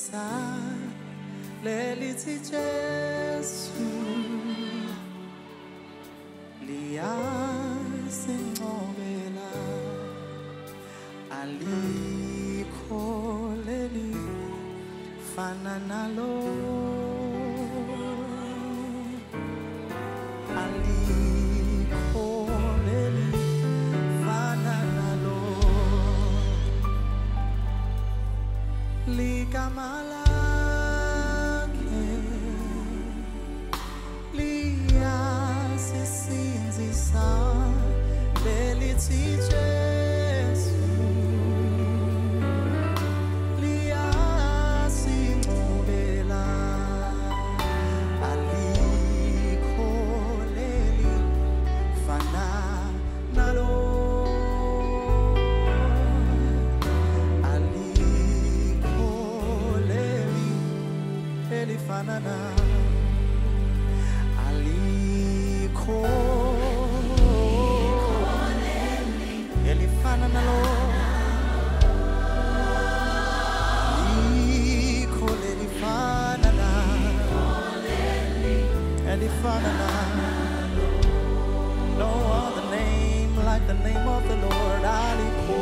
lisinzisa lelithi Jesu liyasincobela alikho leli fana nalo alikho leli fana nalo ligama lakhe liyasisinzisa lelithi Jesu liyasincobela alikho leli fana nalo alikho leli elifana nalo alikho elifana nalo alikho lelifana nalo elifana nalo no other name like the name of the Lord alikho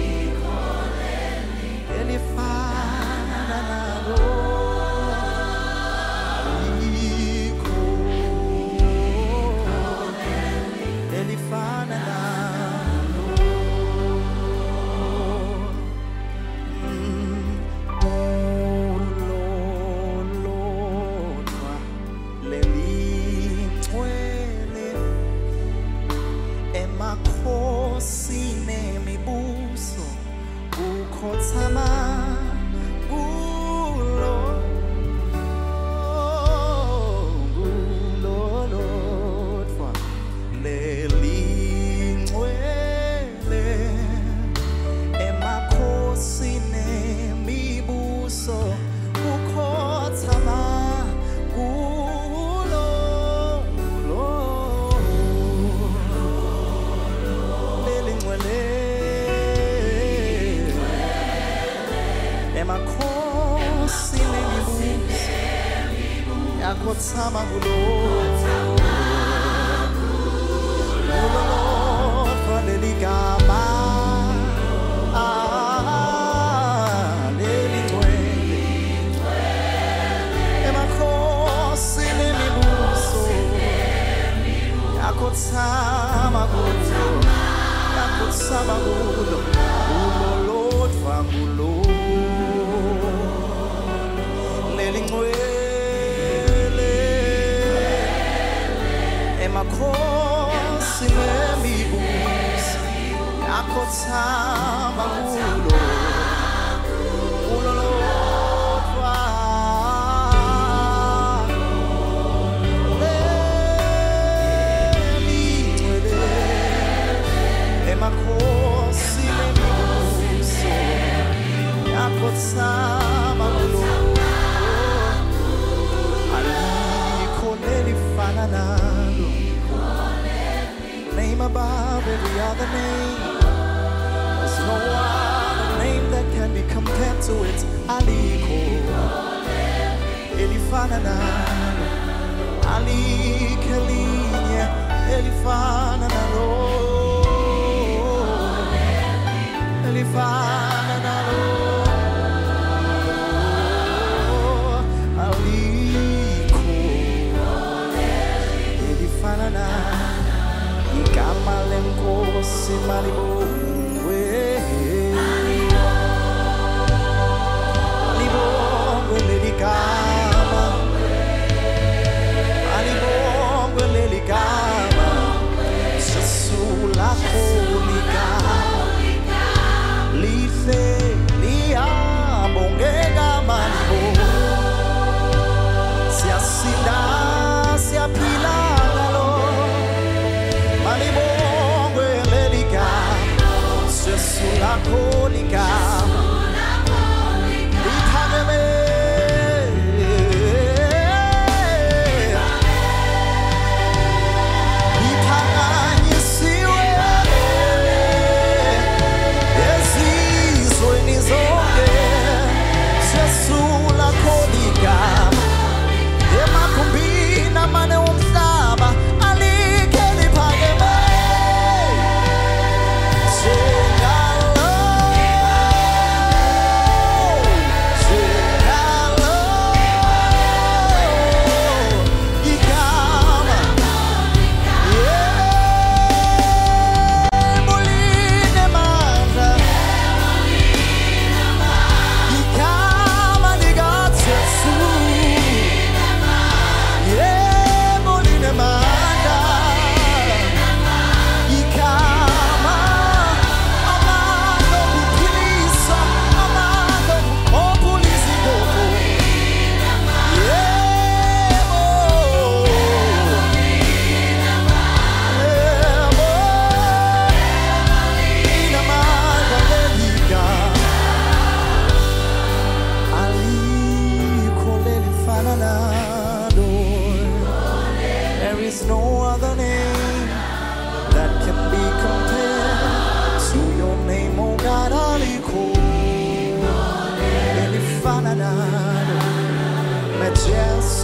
elifana nalo Sama gulo Faneligama Lelingwe Emakhosi nemibuso Yakotsama gulo Yakotsama gulo Ulolodva gulo Lelingwe Emakhosi nemibuso yakotsama kulo ulolodwa lelingcwele emakhosi nemibuso yakotsama kulo alikho lelifana nalo name above every other name. There's no other name that can be compared to it. Aliko elifana nalo alikelinye elifana nalo elifana nalo aliko elifana nalo igama lenkosi malibongwe malibongwe leligama malibongwe leligama Jesu lakho ligama lihle liyabongeka malibongwe siyasinda siyaphila malibongwe leligama Jesu lakho ligama liphakeme liphakanyisiwe ezizweni zonke Jesu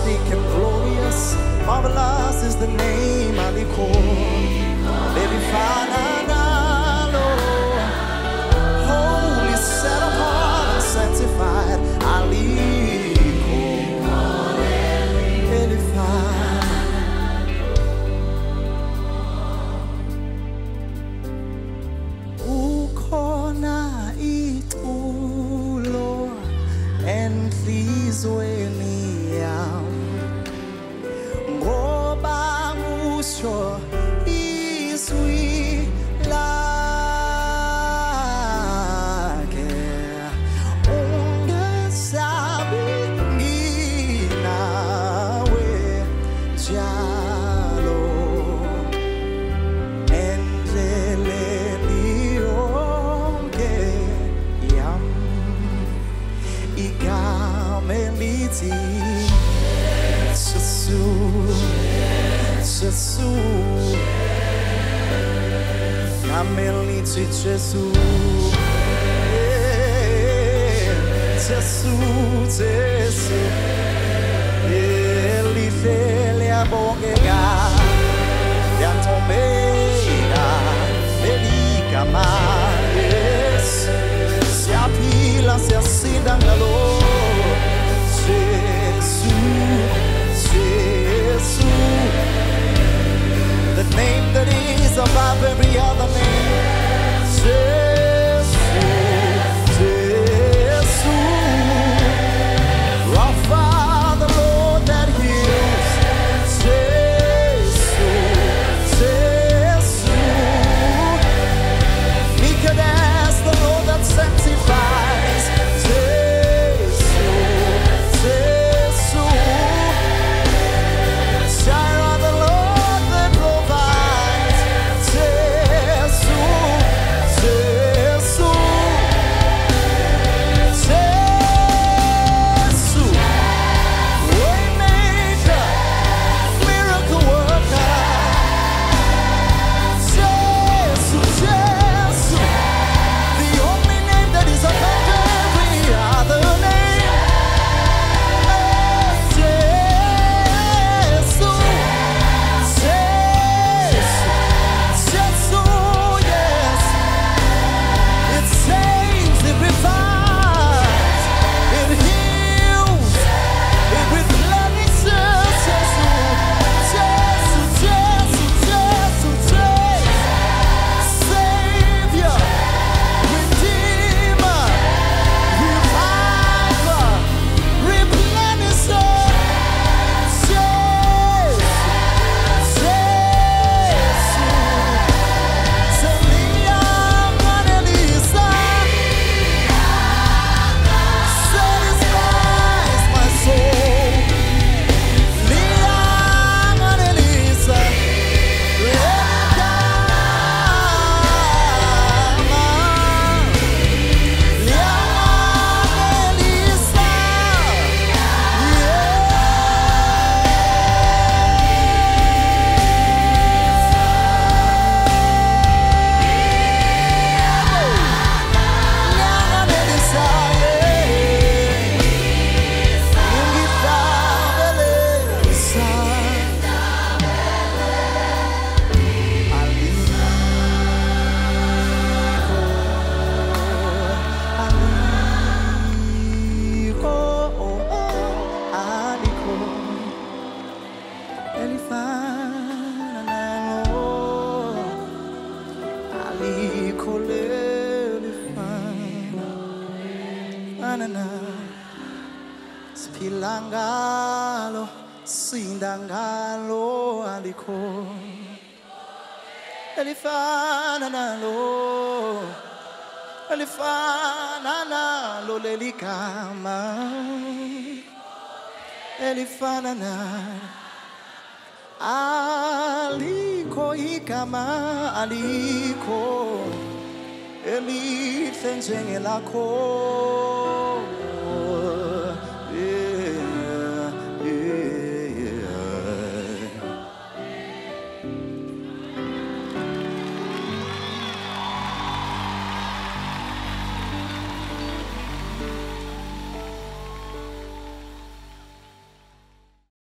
majestic and glorious, marvelous is the name Aliko. Baby Fananalo, holy, set apart and sanctified Aliko. Baby Ukona itulo enhlizweni yami ngoba usho izwi lakhe ungesabi nginawe njalo endleleni yonke yami igama elithi Jesus, igama elithi Jesus, Jesus, Jesus, elihle liyabongeka liyancomeka leli gama, yes, siyaphila siyasinda ngalo the name that is above every other name. Jesus, Rapha, the Lord that heals. Jesus, Mikadas, the Lord that sanctifies. Pilangalo, sindangalo, aliko, elifana nalo lelikama, elifana aliko ikama, aliko elihle njengelakho.